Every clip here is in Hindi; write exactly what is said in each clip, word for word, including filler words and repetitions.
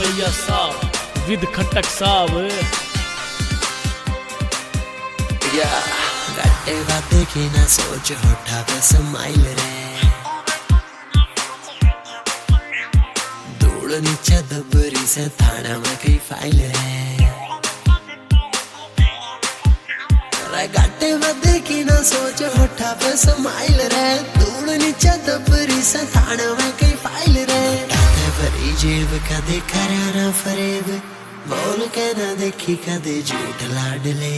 भैया साहब विद खटक साहब या गट्टे बातें की ना सोच होठा पे स्माइल रे धूल नीचे दबरी से थाना में कई फाइल रे गट्टे बातें की ना सोच होठा पे स्माइल रे धूल नीचे दबरी से थाना में कई फाइल रे भरी जेब कदे करारा फरेब बोल के ना देखी कदे झूठ लाडले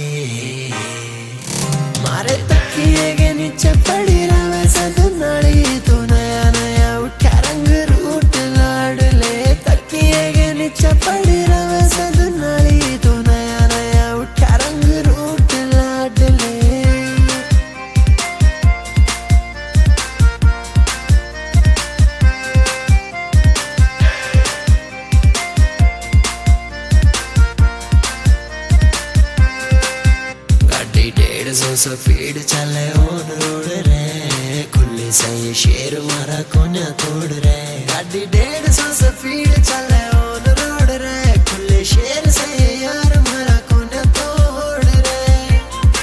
मारे तकिए के नीचे पड़ी रवे सदनाली तू नया नया उठा रंग रूट लाडले तकिए के नीचे पड़ी रवे सदनाली तू नया नया उठा रंग रूट लाडले सौ स्पीड चले ऑन रोड रे खुले से ये शेर मारा कोना तोड़ रे गाड़ी डेढ़ सौ स्पीड चले ऑन रोड रे खुले शेर से ये यार मारा कोना तोड़ रे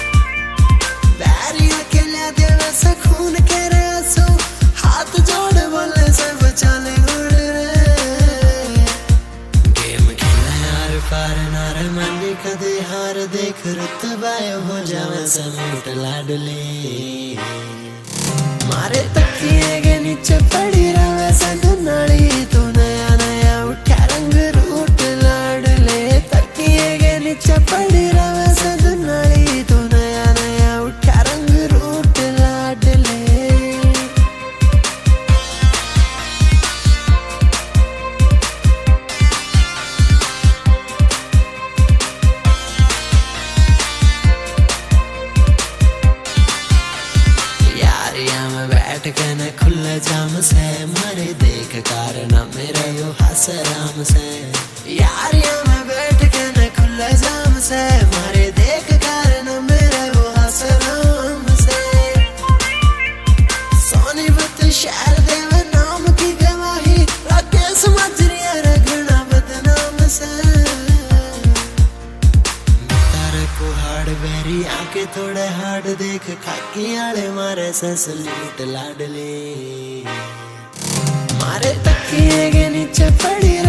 बैरी अकेले देवे से खून के रसो हाथ जोड़ बोले से बचा ले गुड़ रे गेम खेला यार पार नार मांगे कदे हार देख रुतबायो हो जावे समेट लाडले मारे तकिए के नीचे पड़ी रवे सदनाली तू नया नया उठा रंग रूट लाडले तकिए के नीचे पड़ी रवे सदनाली तू नया नया उठा रंग रूट लाडले बैठ के न खुले जाम से मरे देख कारण मेरे यो हंस राम से यारिया में बैठ के न खुले जाम से मरे देख कारण मेरे वो हंस राम से सोनी बत शहर देव नाम की गवाही राकेश मजरिया रगना बदनाम से तारे को हार्ड बेरी आके थोड़े हार्ड देख खाकी आले मारे से सल्यूट लाडले मारे तकिए के नीचे पड़ी